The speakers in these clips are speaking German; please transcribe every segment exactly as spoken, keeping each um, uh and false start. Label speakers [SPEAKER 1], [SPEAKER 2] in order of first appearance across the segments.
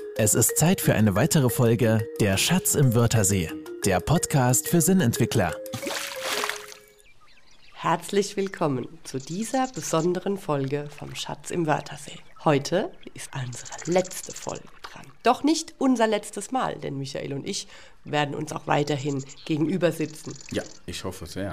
[SPEAKER 1] Es ist Zeit für eine weitere Folge Der Schatz im Wörthersee, der Podcast für Sinnentwickler.
[SPEAKER 2] Herzlich willkommen zu dieser besonderen Folge vom Schatz im Wörthersee. Heute ist unsere letzte Folge dran. Doch nicht unser letztes Mal, denn Michael und ich werden uns auch weiterhin gegenüber sitzen.
[SPEAKER 3] Ja, ich hoffe sehr.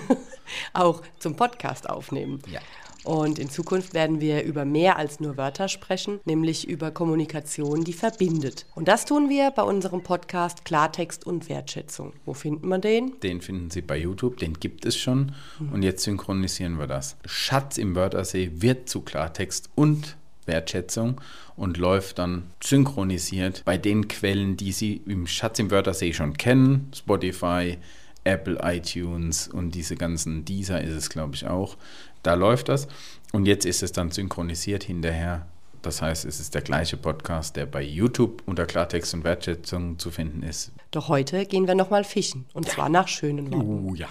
[SPEAKER 2] Auch zum Podcast aufnehmen.
[SPEAKER 3] Ja.
[SPEAKER 2] Und in Zukunft werden wir über mehr als nur Wörter sprechen, nämlich über Kommunikation, die verbindet. Und das tun wir bei unserem Podcast Klartext und Wertschätzung. Wo finden wir den?
[SPEAKER 3] Den finden Sie bei YouTube, den gibt es schon. Und jetzt synchronisieren wir das. Schatz im Wörthersee wird zu Klartext und Wertschätzung und läuft dann synchronisiert bei den Quellen, die Sie im Schatz im Wörthersee schon kennen. Spotify, Apple, iTunes und diese ganzen, Deezer ist es, glaube ich, auch. Da läuft das. Und jetzt ist es dann synchronisiert hinterher. Das heißt, es ist der gleiche Podcast, der bei YouTube unter Klartext und Wertschätzung zu finden ist.
[SPEAKER 2] Doch heute gehen wir nochmal fischen. Und zwar nach schönen Worten.
[SPEAKER 3] Oh ja.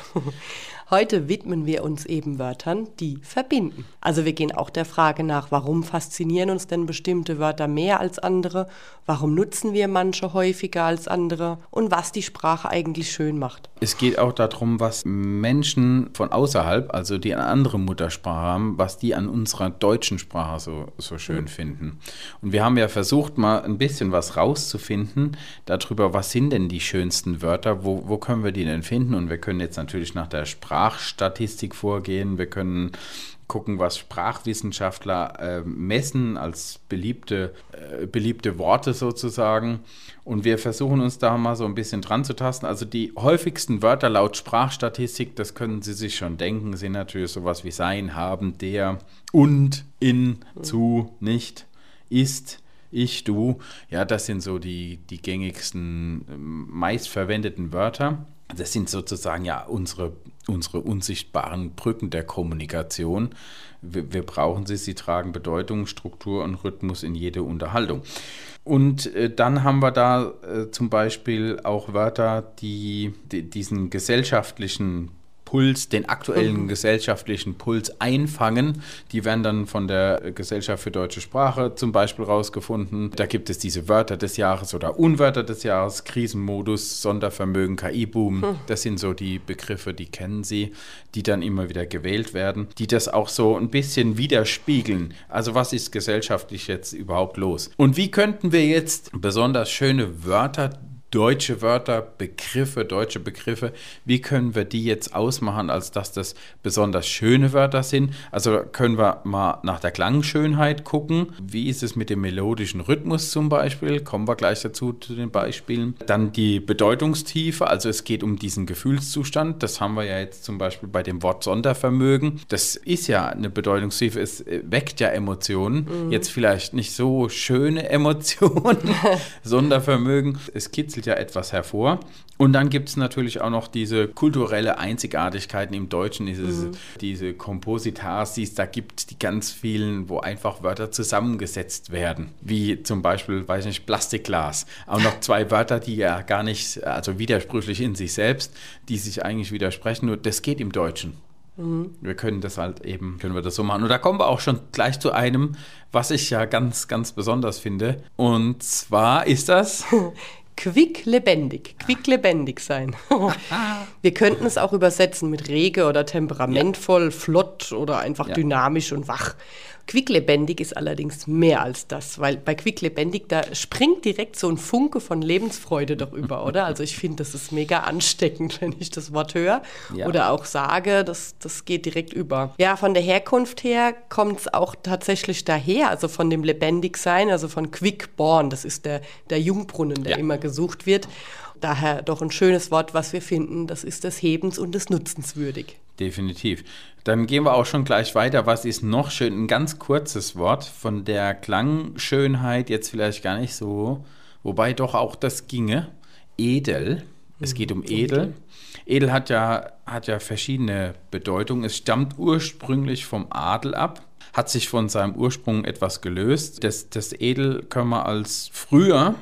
[SPEAKER 2] Heute widmen wir uns eben Wörtern, die verbinden. Also wir gehen auch der Frage nach, warum faszinieren uns denn bestimmte Wörter mehr als andere? Warum nutzen wir manche häufiger als andere? Und was die Sprache eigentlich schön macht.
[SPEAKER 3] Es geht auch darum, was Menschen von außerhalb, also die eine andere Muttersprache haben, was die an unserer deutschen Sprache so, so schön mhm. finden. Und wir haben ja versucht, mal ein bisschen was rauszufinden darüber, was sind denn die schönsten Wörter, wo, wo können wir die denn finden? Und wir können jetzt natürlich nach der Sprachstatistik vorgehen, wir können gucken, was Sprachwissenschaftler äh, messen als beliebte, äh, beliebte Worte sozusagen. Und wir versuchen uns da mal so ein bisschen dran zu tasten. Also die häufigsten Wörter laut Sprachstatistik, das können Sie sich schon denken, sind natürlich sowas wie sein, haben, der, und, in, zu, nicht, ist, ich, du. Ja, das sind so die, die gängigsten, meistverwendeten Wörter. Das sind sozusagen ja unsere, unsere unsichtbaren Brücken der Kommunikation. Wir, wir brauchen sie, sie tragen Bedeutung, Struktur und Rhythmus in jede Unterhaltung. Und äh, dann haben wir da äh, zum Beispiel auch Wörter, die, die diesen gesellschaftlichen Puls, den aktuellen mhm. gesellschaftlichen Puls einfangen. Die werden dann von der Gesellschaft für deutsche Sprache zum Beispiel rausgefunden. Da gibt es diese Wörter des Jahres oder Unwörter des Jahres, Krisenmodus, Sondervermögen, K I-Boom. Mhm. Das sind so die Begriffe, die kennen Sie, die dann immer wieder gewählt werden, die das auch so ein bisschen widerspiegeln. Also was ist gesellschaftlich jetzt überhaupt los? Und wie könnten wir jetzt besonders schöne Wörter, deutsche Wörter, Begriffe, deutsche Begriffe, wie können wir die jetzt ausmachen, als dass das besonders schöne Wörter sind? Also können wir mal nach der Klangschönheit gucken. Wie ist es mit dem melodischen Rhythmus zum Beispiel? Kommen wir gleich dazu, zu den Beispielen. Dann die Bedeutungstiefe, also es geht um diesen Gefühlszustand. Das haben wir ja jetzt zum Beispiel bei dem Wort Sondervermögen. Das ist ja eine Bedeutungstiefe, es weckt ja Emotionen. Mhm. Jetzt vielleicht nicht so schöne Emotionen, Sondervermögen. Es kitzelt ja etwas hervor. Und dann gibt es natürlich auch noch diese kulturelle Einzigartigkeiten im Deutschen, dieses, mhm. diese Kompositarsis, da gibt es die ganz vielen, wo einfach Wörter zusammengesetzt werden, wie zum Beispiel, weiß nicht, Plastikglas. Auch noch zwei Wörter, die ja gar nicht, also widersprüchlich in sich selbst, die sich eigentlich widersprechen, nur das geht im Deutschen. Mhm. Wir können das halt eben, können wir das so machen. Und da kommen wir auch schon gleich zu einem, was ich ja ganz, ganz besonders finde. Und zwar ist das
[SPEAKER 2] quicklebendig, quicklebendig sein. Wir könnten es auch übersetzen mit rege oder temperamentvoll, ja. flott oder einfach ja. dynamisch und wach. Quicklebendig ist allerdings mehr als das, weil bei quicklebendig, da springt direkt so ein Funke von Lebensfreude doch über, oder? Also ich finde, das ist mega ansteckend, wenn ich das Wort höre ja. oder auch sage, das, das geht direkt über. Ja, von der Herkunft her kommt es auch tatsächlich daher, also von dem Lebendigsein, also von quick born, das ist der, der Jungbrunnen, der ja. immer gesucht wird. Daher doch ein schönes Wort, was wir finden, das ist des Hebens und des Nutzens würdig.
[SPEAKER 3] Definitiv. Dann gehen wir auch schon gleich weiter. Was ist noch schön? Ein ganz kurzes Wort von der Klangschönheit, jetzt vielleicht gar nicht so, wobei doch auch das ginge. Edel. Es geht um Edel. Edel hat ja, hat ja verschiedene Bedeutungen. Es stammt ursprünglich vom Adel ab, hat sich von seinem Ursprung etwas gelöst. Das, das Edel können wir als früher,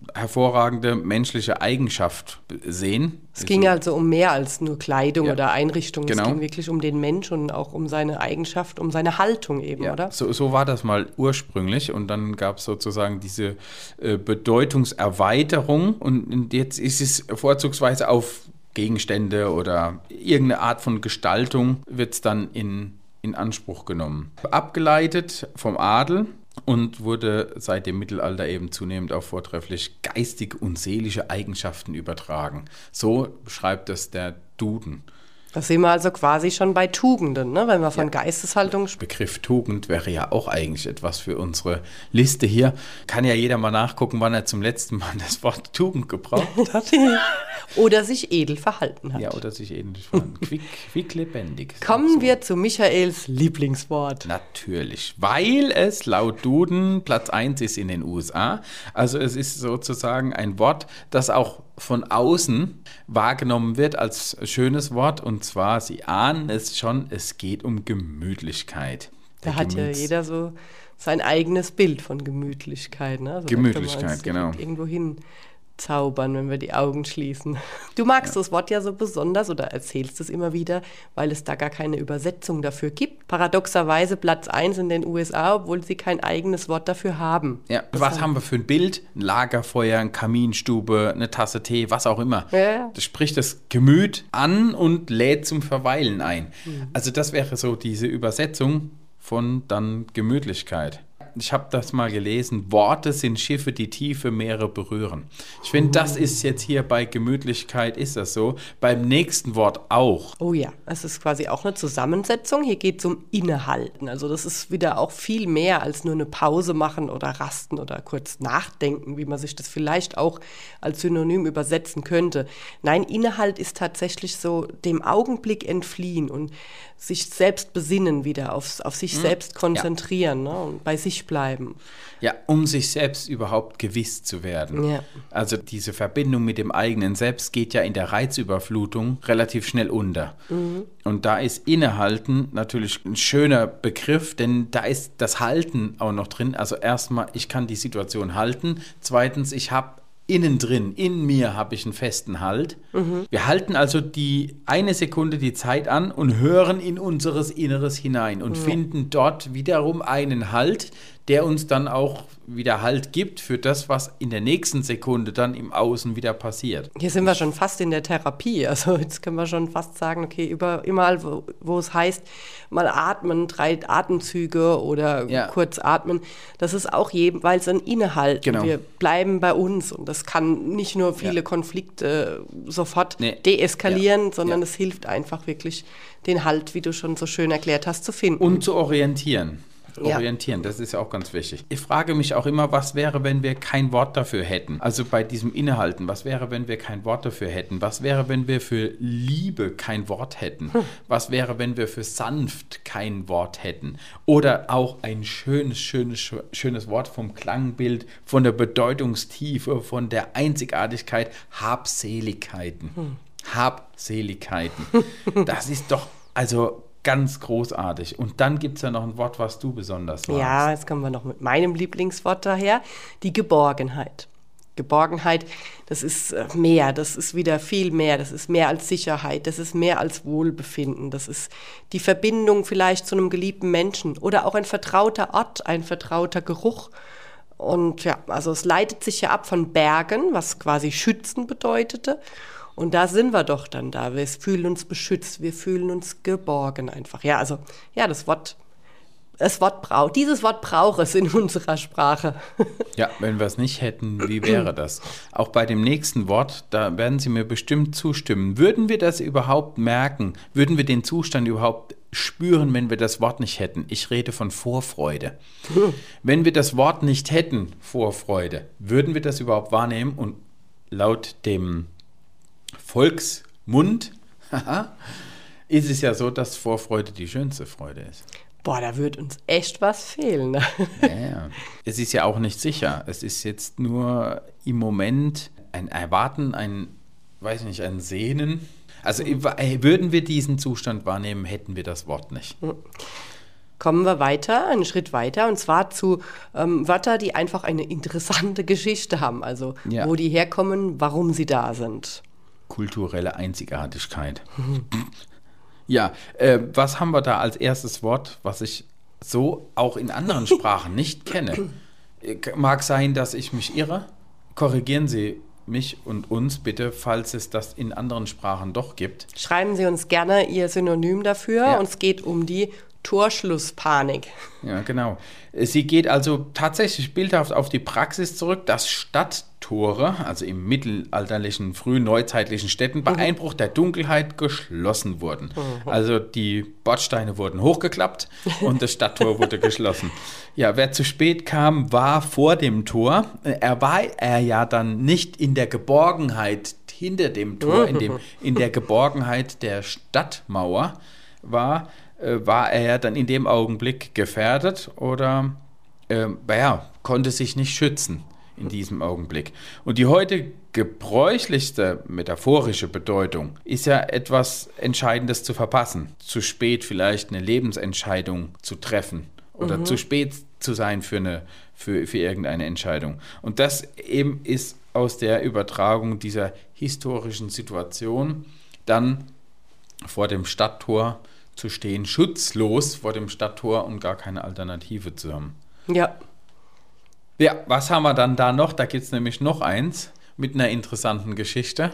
[SPEAKER 3] hervorragende menschliche Eigenschaft sehen.
[SPEAKER 2] Es ging
[SPEAKER 3] so,
[SPEAKER 2] also um mehr als nur Kleidung
[SPEAKER 3] ja,
[SPEAKER 2] oder Einrichtung.
[SPEAKER 3] genau.
[SPEAKER 2] Es ging wirklich um den Mensch und auch um seine Eigenschaft, um seine Haltung eben,
[SPEAKER 3] ja,
[SPEAKER 2] oder?
[SPEAKER 3] So, so war das mal ursprünglich und dann gab es sozusagen diese äh, Bedeutungserweiterung und jetzt ist es vorzugsweise auf Gegenstände oder irgendeine Art von Gestaltung wird es dann in, in Anspruch genommen. Abgeleitet vom Adel und wurde seit dem Mittelalter eben zunehmend auch vortrefflich geistige und seelische Eigenschaften übertragen. So beschreibt es der Duden.
[SPEAKER 2] Da sind wir also quasi schon bei Tugenden, ne? Wenn wir von
[SPEAKER 3] Ja.
[SPEAKER 2] Geisteshaltung sprechen.
[SPEAKER 3] Begriff Tugend wäre ja auch eigentlich etwas für unsere Liste hier. Kann ja jeder mal nachgucken, wann er zum letzten Mal das Wort Tugend gebraucht hat.
[SPEAKER 2] Oder sich edel verhalten hat.
[SPEAKER 3] Ja, oder sich ähnlich verhalten. Quick, quick lebendig.
[SPEAKER 2] Kommen
[SPEAKER 3] So.
[SPEAKER 2] wir zu Michaels Lieblingswort.
[SPEAKER 3] Natürlich, weil es laut Duden Platz eins ist in den U S A. Also es ist sozusagen ein Wort, das auch von außen wahrgenommen wird als schönes Wort. Und zwar, Sie ahnen es schon, es geht um Gemütlichkeit.
[SPEAKER 2] Da
[SPEAKER 3] Der
[SPEAKER 2] hat ja
[SPEAKER 3] Gemüts-
[SPEAKER 2] jeder so sein eigenes Bild von Gemütlichkeit. Ne? Also
[SPEAKER 3] Gemütlichkeit,
[SPEAKER 2] da können wir uns
[SPEAKER 3] genau.
[SPEAKER 2] direkt irgendwo hin zaubern, wenn wir die Augen schließen. Du magst das Wort ja so besonders oder erzählst es immer wieder, weil es da gar keine Übersetzung dafür gibt. Paradoxerweise Platz eins in den U S A, obwohl sie kein eigenes Wort dafür haben.
[SPEAKER 3] Ja, was haben wir für ein Bild? Ein Lagerfeuer, eine Kaminstube, eine Tasse Tee, was auch immer.
[SPEAKER 2] Ja, ja.
[SPEAKER 3] Das spricht das Gemüt an und lädt zum Verweilen ein. Also das wäre so diese Übersetzung von dann Gemütlichkeit. Ich habe das mal gelesen, Worte sind Schiffe, die tiefe Meere berühren. Ich finde, das ist jetzt hier bei Gemütlichkeit, ist das so. Beim nächsten Wort auch.
[SPEAKER 2] Oh ja, es ist quasi auch eine Zusammensetzung. Hier geht es um Innehalten. Also das ist wieder auch viel mehr als nur eine Pause machen oder rasten oder kurz nachdenken, wie man sich das vielleicht auch als Synonym übersetzen könnte. Nein, Innehalt ist tatsächlich so dem Augenblick entfliehen und sich selbst besinnen wieder, auf, auf sich selbst konzentrieren, ne, und bei sich bleiben.
[SPEAKER 3] Ja, um sich selbst überhaupt gewiss zu werden.
[SPEAKER 2] Ja.
[SPEAKER 3] Also diese Verbindung mit dem eigenen Selbst geht ja in der Reizüberflutung relativ schnell unter. Mhm. Und da ist Innehalten natürlich ein schöner Begriff, denn da ist das Halten auch noch drin. Also erstmal, ich kann die Situation halten. Zweitens, ich habe innen drin, in mir habe ich einen festen Halt. Mhm. Wir halten also die eine Sekunde die Zeit an und hören in unseres Inneres hinein und mhm. finden dort wiederum einen Halt, der uns dann auch wieder Halt gibt für das, was in der nächsten Sekunde dann im Außen wieder passiert.
[SPEAKER 2] Hier sind wir schon fast in der Therapie. Also jetzt können wir schon fast sagen, okay, über, überall, wo, wo es heißt, mal atmen, drei Atemzüge oder
[SPEAKER 3] ja.
[SPEAKER 2] kurz atmen, das ist auch jeweils ein Innehalten.
[SPEAKER 3] Genau.
[SPEAKER 2] Wir bleiben bei uns und das kann nicht nur viele ja. Konflikte sofort nee. deeskalieren, ja. sondern es ja. hilft einfach wirklich, den Halt, wie du schon so schön erklärt hast, zu finden.
[SPEAKER 3] Und zu orientieren.
[SPEAKER 2] Ja.
[SPEAKER 3] Orientieren, das ist ja auch ganz wichtig. Ich frage mich auch immer, was wäre, wenn wir kein Wort dafür hätten? Also bei diesem Innehalten, was wäre, wenn wir kein Wort dafür hätten? Was wäre, wenn wir für Liebe kein Wort hätten? Hm. Was wäre, wenn wir für sanft kein Wort hätten? Oder auch ein schönes, schönes, schönes Wort vom Klangbild, von der Bedeutungstiefe, von der Einzigartigkeit, Habseligkeiten. Hm. Habseligkeiten. Das ist doch, also ganz großartig. Und dann gibt es ja noch ein Wort, was du besonders magst.
[SPEAKER 2] Ja, jetzt kommen wir noch mit meinem Lieblingswort daher, die Geborgenheit. Geborgenheit, das ist mehr, das ist wieder viel mehr, das ist mehr als Sicherheit, das ist mehr als Wohlbefinden, das ist die Verbindung vielleicht zu einem geliebten Menschen oder auch ein vertrauter Ort, ein vertrauter Geruch. Und ja, also es leitet sich ja ab von Bergen, was quasi schützen bedeutete. Und da sind wir doch dann da. Wir fühlen uns beschützt, wir fühlen uns geborgen einfach. Ja, also, ja, das Wort, das Wort braucht, dieses Wort braucht es in unserer Sprache.
[SPEAKER 3] Ja, wenn wir es nicht hätten, wie wäre das? Auch bei dem nächsten Wort, da werden Sie mir bestimmt zustimmen. Würden wir das überhaupt merken? Würden wir den Zustand überhaupt spüren, wenn wir das Wort nicht hätten? Ich rede von Vorfreude. Hm. Wenn wir das Wort nicht hätten, Vorfreude, würden wir das überhaupt wahrnehmen? Und laut dem Volksmund ist es ja so, dass Vorfreude die schönste Freude ist.
[SPEAKER 2] Boah, da wird uns echt was fehlen. Ne?
[SPEAKER 3] Ja, ja. Es ist ja auch nicht sicher. Es ist jetzt nur im Moment ein Erwarten, ein, weiß nicht, ein Sehnen. Also würden wir diesen Zustand wahrnehmen, hätten wir das Wort nicht.
[SPEAKER 2] kommen wir weiter, einen Schritt weiter, und zwar zu ähm, Wörtern, die einfach eine interessante Geschichte haben, also
[SPEAKER 3] Ja.
[SPEAKER 2] wo die herkommen, warum sie da sind.
[SPEAKER 3] Kulturelle Einzigartigkeit. Ja, äh, was haben wir da als erstes Wort, was ich so auch in anderen Sprachen nicht kenne? Äh, Mag sein, dass ich mich irre. Korrigieren Sie mich und uns bitte, falls es das in anderen Sprachen doch gibt.
[SPEAKER 2] Schreiben Sie uns gerne Ihr Synonym dafür.
[SPEAKER 3] Ja.
[SPEAKER 2] Uns geht um die Torschlusspanik.
[SPEAKER 3] Ja, genau. Sie geht also tatsächlich bildhaft auf die Praxis zurück, dass Stadttore, also im mittelalterlichen, frühen neuzeitlichen Städten, bei Einbruch der Dunkelheit geschlossen wurden. Mhm. Also die Bordsteine wurden hochgeklappt und das Stadttor wurde geschlossen. Ja, wer zu spät kam, war vor dem Tor. Er war er ja dann nicht in der Geborgenheit hinter dem Tor, in, dem, in der Geborgenheit der Stadtmauer war, war er ja dann in dem Augenblick gefährdet oder äh, ja, konnte sich nicht schützen in diesem Augenblick. Und die heute gebräuchlichste metaphorische Bedeutung ist ja etwas Entscheidendes zu verpassen. Zu spät vielleicht eine Lebensentscheidung zu treffen oder mhm. zu spät zu sein für, eine, für, für irgendeine Entscheidung. Und das eben ist aus der Übertragung dieser historischen Situation dann vor dem Stadttor zu stehen, schutzlos vor dem Stadttor und gar keine Alternative zu haben.
[SPEAKER 2] Ja.
[SPEAKER 3] Ja, was haben wir dann da noch? Da gibt es nämlich noch eins mit einer interessanten Geschichte.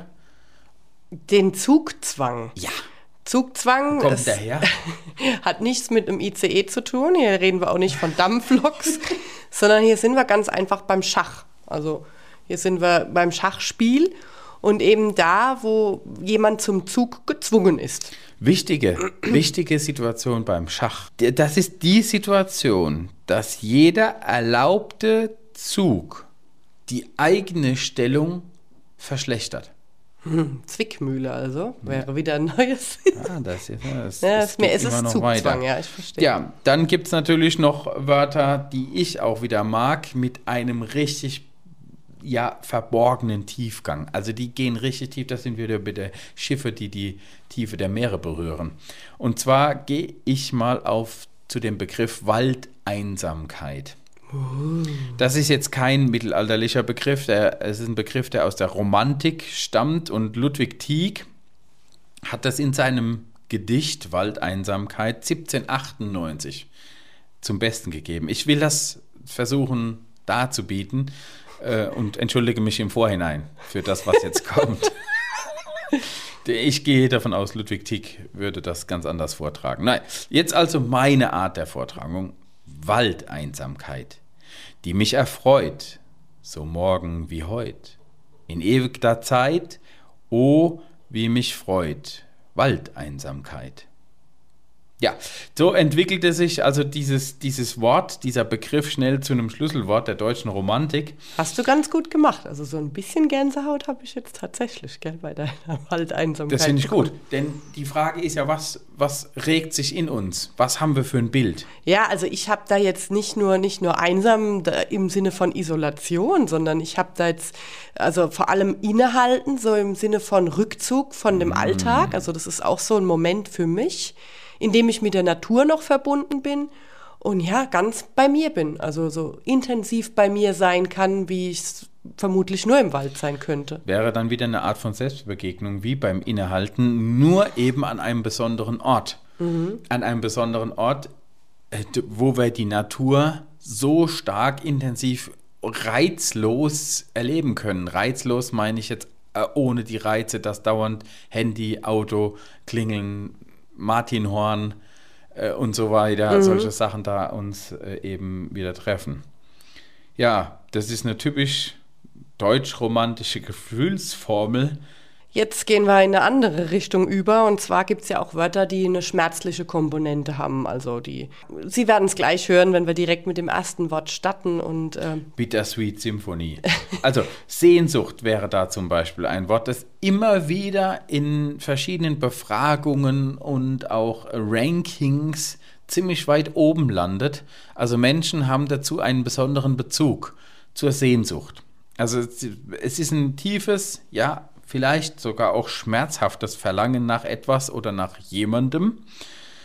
[SPEAKER 2] Den Zugzwang.
[SPEAKER 3] Ja.
[SPEAKER 2] Zugzwang
[SPEAKER 3] Wo kommt
[SPEAKER 2] ist,
[SPEAKER 3] der her?
[SPEAKER 2] hat nichts mit einem I C E zu tun. Hier reden wir auch nicht von Dampfloks, sondern hier sind wir ganz einfach beim Schach. Also hier sind wir beim Schachspiel und eben da, wo jemand zum Zug gezwungen ist.
[SPEAKER 3] Wichtige, wichtige Situation beim Schach. Das ist die Situation, dass jeder erlaubte Zug die eigene Stellung verschlechtert.
[SPEAKER 2] Hm, Zwickmühle also, wäre ja. wieder ein neues.
[SPEAKER 3] Ah, das, ja, das,
[SPEAKER 2] ja,
[SPEAKER 3] das
[SPEAKER 2] ist mir ist es
[SPEAKER 3] noch
[SPEAKER 2] Zugzwang,
[SPEAKER 3] weiter.
[SPEAKER 2] Ja, ich verstehe.
[SPEAKER 3] Ja, dann gibt es natürlich noch Wörter, die ich auch wieder mag, mit einem richtig ja, verborgenen Tiefgang. Also die gehen richtig tief, das sind wieder bitte Schiffe, die die Tiefe der Meere berühren. Und zwar gehe ich mal auf zu dem Begriff Waldeinsamkeit. Das ist jetzt kein mittelalterlicher Begriff, der, es ist ein Begriff, der aus der Romantik stammt und Ludwig Tieck hat das in seinem Gedicht Waldeinsamkeit siebzehnhundertachtundneunzig zum Besten gegeben. Ich will das versuchen darzubieten äh, und entschuldige mich im Vorhinein für das, was jetzt kommt. Ich gehe davon aus, Ludwig Tieck würde das ganz anders vortragen. Nein, jetzt also meine Art der Vortragung. Waldeinsamkeit, die mich erfreut, so morgen wie heut. In ewiger Zeit, oh, wie mich freut, Waldeinsamkeit. Ja, so entwickelte sich also dieses, dieses Wort, dieser Begriff schnell zu einem Schlüsselwort der deutschen Romantik.
[SPEAKER 2] Hast du ganz gut gemacht. Also so ein bisschen Gänsehaut habe ich jetzt tatsächlich, gell, bei deiner Waldeinsamkeit.
[SPEAKER 3] Das finde ich gut, denn die Frage ist ja, was, was regt sich in uns? Was haben wir für ein Bild?
[SPEAKER 2] Ja, also ich habe da jetzt nicht nur, nicht nur einsam da im Sinne von Isolation, sondern ich habe da jetzt also vor allem innehalten, so im Sinne von Rückzug von dem mm. Alltag. Also das ist auch so ein Moment für mich, in dem ich mit der Natur noch verbunden bin und ja, ganz bei mir bin. Also so intensiv bei mir sein kann, wie ich es vermutlich nur im Wald sein könnte.
[SPEAKER 3] Wäre dann wieder eine Art von Selbstbegegnung, wie beim Innehalten, nur eben an einem besonderen Ort. Mhm. An einem besonderen Ort, wo wir die Natur so stark, intensiv, reizlos erleben können. Reizlos meine ich jetzt ohne die Reize, dass dauernd Handy, Auto, Klingeln, Martinhorn äh, und so weiter, mhm. solche Sachen da uns äh, eben wieder treffen. Ja, das ist eine typisch deutsch-romantische Gefühlsformel.
[SPEAKER 2] Jetzt gehen wir in eine andere Richtung über und zwar gibt es ja auch Wörter, die eine schmerzliche Komponente haben. Also die, Sie werden es gleich hören, wenn wir direkt mit dem ersten Wort starten. Und äh
[SPEAKER 3] Bittersweet Symphony. Also Sehnsucht wäre da zum Beispiel ein Wort, das immer wieder in verschiedenen Befragungen und auch Rankings ziemlich weit oben landet. Also Menschen haben dazu einen besonderen Bezug zur Sehnsucht. Also es ist ein tiefes, ja, vielleicht sogar auch schmerzhaftes Verlangen nach etwas oder nach jemandem.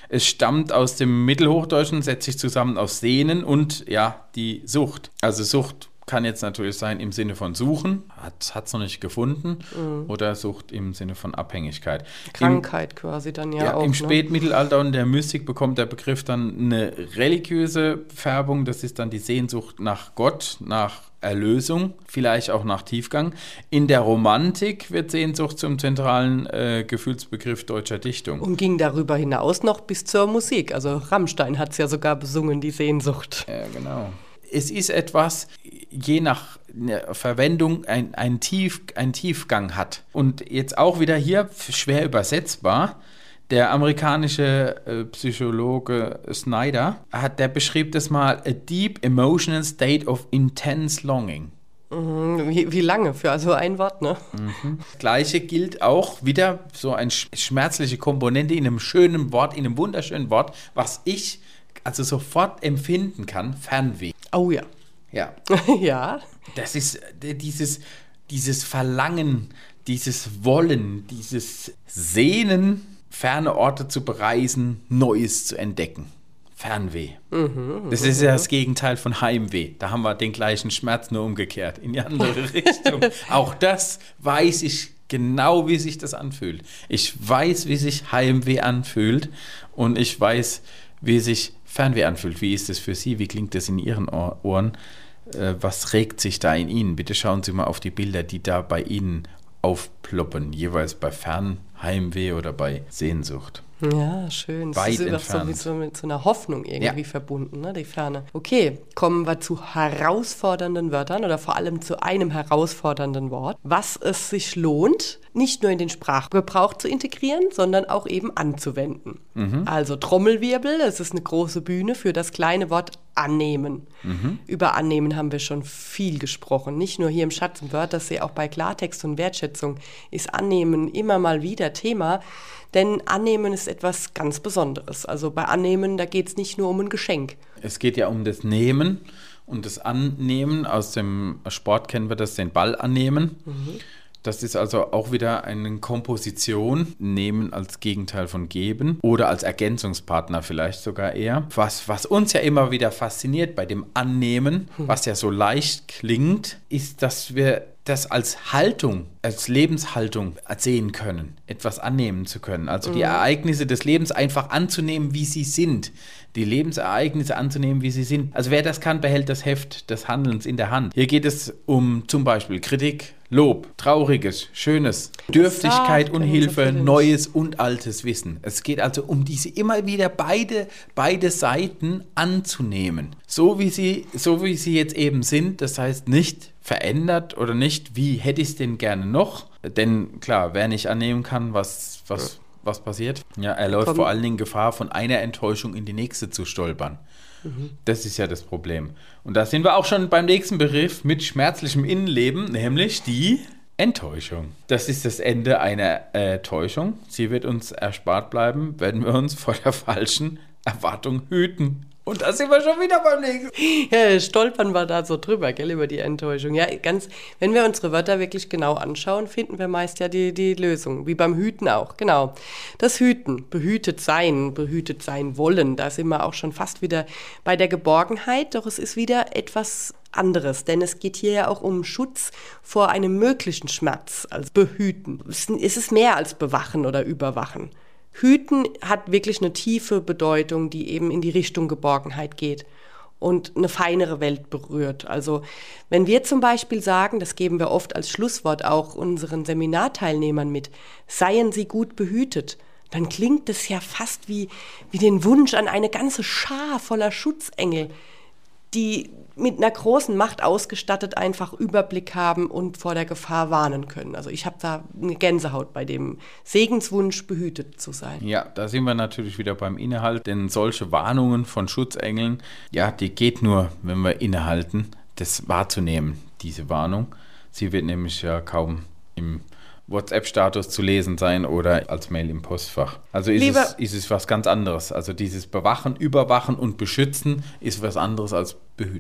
[SPEAKER 3] Es stammt aus dem Mittelhochdeutschen, setzt sich zusammen aus Sehnen und ja, die Sucht. Also Sucht kann jetzt natürlich sein im Sinne von Suchen, hat es noch nicht gefunden, mhm. oder Sucht im Sinne von Abhängigkeit.
[SPEAKER 2] Krankheit Im, quasi dann ja, ja auch.
[SPEAKER 3] Im
[SPEAKER 2] ne?
[SPEAKER 3] Spätmittelalter und der Mystik bekommt der Begriff dann eine religiöse Färbung. Das ist dann die Sehnsucht nach Gott, nach Erlösung, vielleicht auch nach Tiefgang. In der Romantik wird Sehnsucht zum zentralen äh, Gefühlsbegriff deutscher Dichtung.
[SPEAKER 2] Und ging darüber hinaus noch bis zur Musik. Also Rammstein hat es ja sogar besungen, die Sehnsucht.
[SPEAKER 3] Ja, genau. Es ist etwas, je nach Verwendung ein, ein, Tief, ein Tiefgang hat. Und jetzt auch wieder hier schwer übersetzbar. Der amerikanische äh, Psychologe Snyder, hat, der beschrieb das mal, a deep emotional state of intense longing.
[SPEAKER 2] Mhm, wie, wie lange für also ein Wort, ne?
[SPEAKER 3] Mhm. Das Gleiche gilt auch wieder so eine schmerzliche Komponente in einem schönen Wort, in einem wunderschönen Wort, was ich also sofort empfinden kann, Fernweh.
[SPEAKER 2] Oh ja.
[SPEAKER 3] Ja.
[SPEAKER 2] Ja.
[SPEAKER 3] Das ist dieses, dieses Verlangen, dieses Wollen, dieses Sehnen, ferne Orte zu bereisen, Neues zu entdecken. Fernweh. Mhm, das ist ja das Gegenteil von Heimweh. Da haben wir den gleichen Schmerz, nur umgekehrt, in die andere Richtung. Auch das weiß ich genau, wie sich das anfühlt. Ich weiß, wie sich Heimweh anfühlt und ich weiß, wie sich Fernweh anfühlt. Wie ist es für Sie? Wie klingt das in Ihren Ohren? Äh, was regt sich da in Ihnen? Bitte schauen Sie mal auf die Bilder, die da bei Ihnen aufploppen, jeweils bei Fernheimweh oder bei Sehnsucht.
[SPEAKER 2] Ja, schön. Das
[SPEAKER 3] Weit
[SPEAKER 2] ist
[SPEAKER 3] entfernt.
[SPEAKER 2] So mit, so mit so einer Hoffnung irgendwie
[SPEAKER 3] ja.
[SPEAKER 2] verbunden, ne, die Ferne. Okay, kommen wir zu herausfordernden Wörtern oder vor allem zu einem herausfordernden Wort, was es sich lohnt, nicht nur in den Sprachgebrauch zu integrieren, sondern auch eben anzuwenden. Mhm. Also Trommelwirbel, es ist eine große Bühne für das kleine Wort annehmen. Mhm. Über annehmen haben wir schon viel gesprochen, nicht nur hier im Schatz im Wörtersee, auch bei Klartext und Wertschätzung ist annehmen immer mal wieder Thema. Denn annehmen ist etwas ganz Besonderes. Also bei annehmen, da geht es nicht nur um ein Geschenk.
[SPEAKER 3] Es geht ja um das Nehmen und das Annehmen. Aus dem Sport kennen wir das, den Ball annehmen. Mhm. Das ist also auch wieder eine Komposition, nehmen als Gegenteil von geben oder als Ergänzungspartner vielleicht sogar eher. Was, was uns ja immer wieder fasziniert bei dem Annehmen, mhm. was ja so leicht klingt, ist, dass wir das als Haltung, als Lebenshaltung sehen können, etwas annehmen zu können. Also mhm. die Ereignisse des Lebens einfach anzunehmen, wie sie sind. Die Lebensereignisse anzunehmen, wie sie sind. Also wer das kann, behält das Heft des Handelns in der Hand. Hier geht es um zum Beispiel Kritik, Lob, Trauriges, Schönes, Dürftigkeit und Hilfe, Neues und altes Wissen. Es geht also um diese immer wieder beide, beide Seiten anzunehmen. So wie sie, so wie sie jetzt eben sind, das heißt nicht verändert oder nicht, wie hätte ich es denn gerne noch? Denn klar, wer nicht annehmen kann, was, was, was passiert? Ja, er läuft Komm. vor allen Dingen Gefahr, von einer Enttäuschung in die nächste zu stolpern. Mhm. Das ist ja das Problem. Und da sind wir auch schon beim nächsten Begriff mit schmerzlichem Innenleben, nämlich die Enttäuschung. Das ist das Ende einer äh, Täuschung. Sie wird uns erspart bleiben, wenn wir uns vor der falschen Erwartung hüten. Und da sind wir schon wieder beim nächsten.
[SPEAKER 2] Ja, stolpern wir da so drüber, gell, über die Enttäuschung. Ja, ganz, wenn wir unsere Wörter wirklich genau anschauen, finden wir meist ja die, die Lösung, wie beim Hüten auch, genau. Das Hüten, behütet sein, behütet sein wollen, da sind wir auch schon fast wieder bei der Geborgenheit, doch es ist wieder etwas anderes, denn es geht hier ja auch um Schutz vor einem möglichen Schmerz, als behüten. Es ist mehr als bewachen oder überwachen. Hüten hat wirklich eine tiefe Bedeutung, die eben in die Richtung Geborgenheit geht und eine feinere Welt berührt. Also wenn wir zum Beispiel sagen, das geben wir oft als Schlusswort auch unseren Seminarteilnehmern mit, seien Sie gut behütet, dann klingt das ja fast wie, wie den Wunsch an eine ganze Schar voller Schutzengel, die mit einer großen Macht ausgestattet einfach Überblick haben und vor der Gefahr warnen können. Also ich habe da eine Gänsehaut bei dem Segenswunsch, behütet zu sein.
[SPEAKER 3] Ja, da sind wir natürlich wieder beim Inhalt, denn solche Warnungen von Schutzengeln, ja, die geht nur, wenn wir innehalten, das wahrzunehmen, diese Warnung. Sie wird nämlich ja kaum im WhatsApp-Status zu lesen sein oder als Mail im Postfach. Also ist es, ist es was ganz anderes. Also dieses Bewachen, Überwachen und Beschützen ist was anderes als Behüten.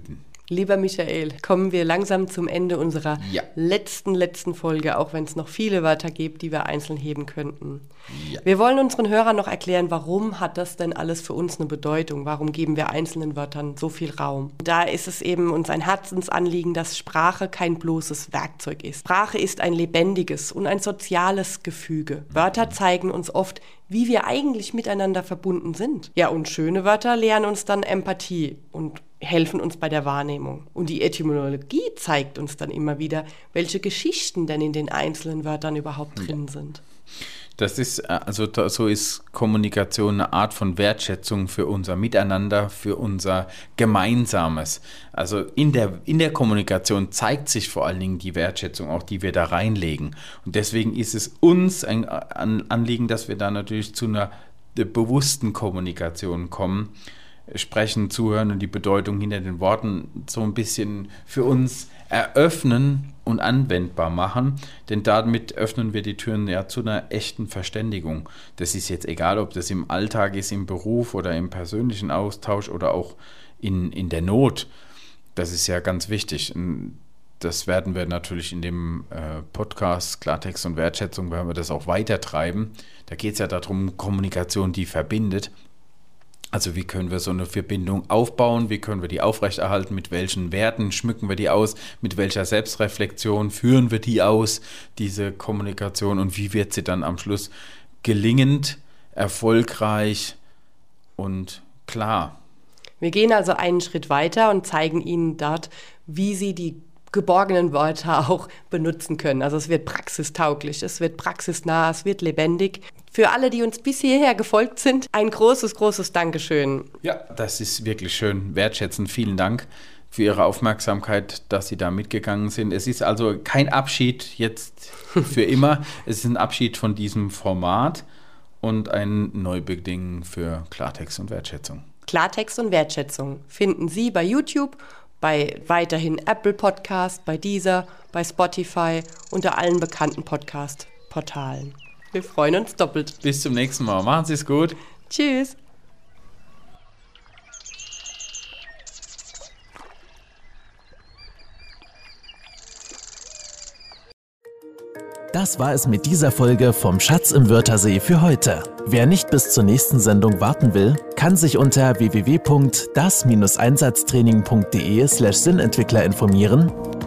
[SPEAKER 2] Lieber Michael, kommen wir langsam zum Ende unserer
[SPEAKER 3] ja.
[SPEAKER 2] letzten, letzten Folge, auch wenn es noch viele Wörter gibt, die wir einzeln heben könnten.
[SPEAKER 3] Ja.
[SPEAKER 2] Wir wollen unseren Hörern noch erklären, warum hat das denn alles für uns eine Bedeutung? Warum geben wir einzelnen Wörtern so viel Raum? Da ist es eben uns ein Herzensanliegen, dass Sprache kein bloßes Werkzeug ist. Sprache ist ein lebendiges und ein soziales Gefüge. Wörter zeigen uns oft, wie wir eigentlich miteinander verbunden sind. Ja, und schöne Wörter lehren uns dann Empathie und helfen uns bei der Wahrnehmung. Und die Etymologie zeigt uns dann immer wieder, welche Geschichten denn in den einzelnen Wörtern überhaupt drin sind.
[SPEAKER 3] Das ist, also so ist Kommunikation eine Art von Wertschätzung für unser Miteinander, für unser Gemeinsames. Also in der, in der Kommunikation zeigt sich vor allen Dingen die Wertschätzung, auch die wir da reinlegen. Und deswegen ist es uns ein Anliegen, dass wir da natürlich zu einer bewussten Kommunikation kommen, sprechen, zuhören und die Bedeutung hinter den Worten so ein bisschen für uns eröffnen und anwendbar machen, denn damit öffnen wir die Türen ja zu einer echten Verständigung. Das ist jetzt egal, ob das im Alltag ist, im Beruf oder im persönlichen Austausch oder auch in, in der Not. Das ist ja ganz wichtig. Das werden wir natürlich in dem äh, Podcast Klartext und Wertschätzung, werden wir das auch weitertreiben. Da geht es ja darum, Kommunikation, die verbindet. Also wie können wir so eine Verbindung aufbauen, wie können wir die aufrechterhalten, mit welchen Werten schmücken wir die aus, mit welcher Selbstreflexion führen wir die aus, diese Kommunikation, und wie wird sie dann am Schluss gelingend, erfolgreich und klar.
[SPEAKER 2] Wir gehen also einen Schritt weiter und zeigen Ihnen dort, wie Sie die geborgenen Wörter auch benutzen können. Also es wird praxistauglich, es wird praxisnah, es wird lebendig. Für alle, die uns bis hierher gefolgt sind, ein großes, großes Dankeschön.
[SPEAKER 3] Ja, das ist wirklich schön. Wertschätzend, vielen Dank für Ihre Aufmerksamkeit, dass Sie da mitgegangen sind. Es ist also kein Abschied jetzt für immer. Es ist ein Abschied von diesem Format und ein Neubeginn für Klartext und Wertschätzung.
[SPEAKER 2] Klartext und Wertschätzung finden Sie bei YouTube, bei weiterhin Apple Podcast, bei Deezer, bei Spotify, unter allen bekannten Podcast-Portalen. Wir freuen uns doppelt.
[SPEAKER 3] Bis zum nächsten Mal. Machen Sie es gut.
[SPEAKER 2] Tschüss.
[SPEAKER 1] Das war es mit dieser Folge vom Schatz im Wörthersee für heute. Wer nicht bis zur nächsten Sendung warten will, kann sich unter w w w punkt das Bindestrich einsatztraining punkt de slash Sinnentwickler informieren